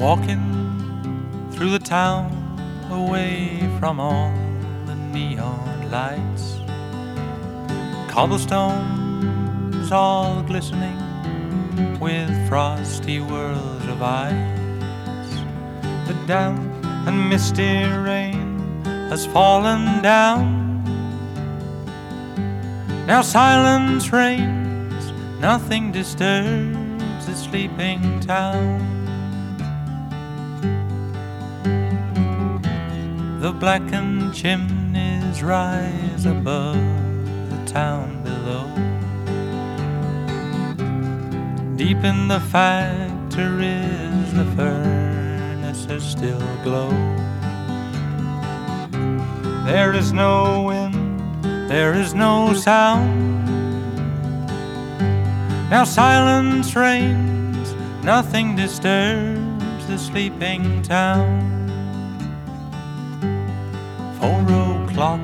Walking through the town, away from all the neon lights. Cobblestones all glistening with frosty whirls of ice. The damp and misty rain has fallen down. Now silence reigns, nothing disturbs the sleeping town. The blackened chimneys rise above the town below. Deep in the factories the furnaces still glow. There is no wind, there is no sound. Now silence reigns, nothing disturbs the sleeping town. 4 o'clock,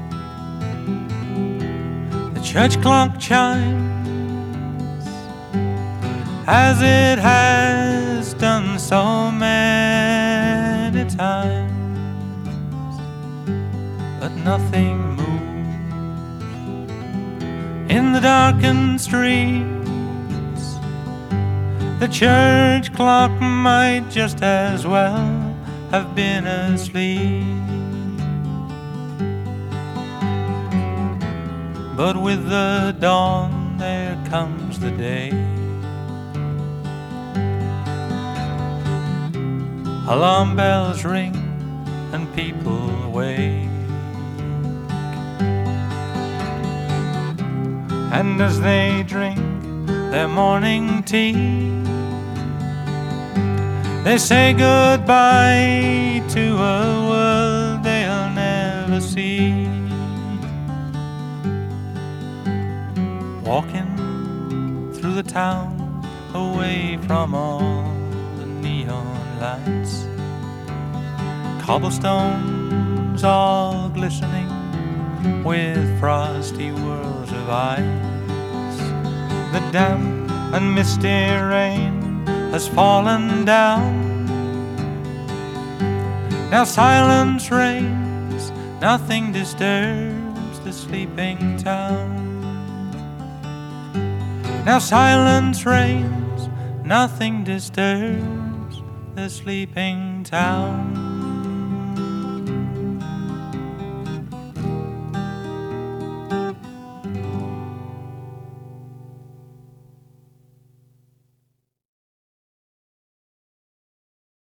the church clock chimes, as it has done so many times, but nothing moves in the darkened streets. The church clock might just as well have been asleep. But with the dawn there comes the day. Alarm bells ring and people wake, and as they drink their morning tea, they say goodbye to a world they'll never see. Walking through the town, away from all the neon lights. Cobblestones all glistening with frosty whirls of ice. The damp and misty rain has fallen down. Now silence reigns, nothing disturbs the sleeping town. Now silence reigns, nothing disturbs the sleeping town.